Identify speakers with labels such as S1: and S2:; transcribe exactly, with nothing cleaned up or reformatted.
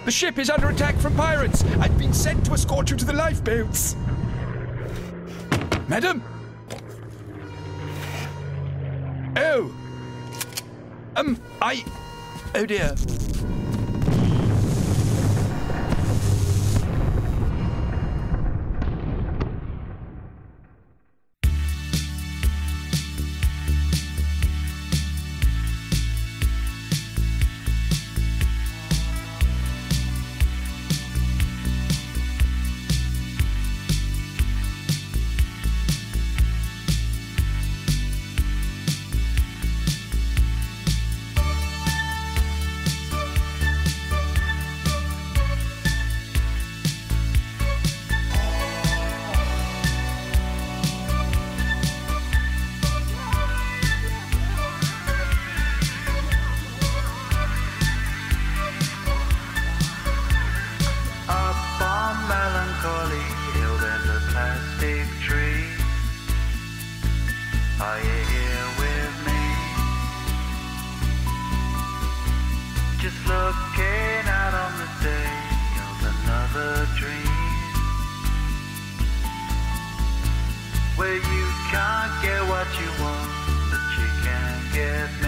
S1: The ship is under attack from pirates. I've been sent to escort you to the lifeboats. Madam? Oh. Um, I... Oh dear.
S2: Are you here with me? Just looking out on the day of another dream, where you can't get what you want, but you can get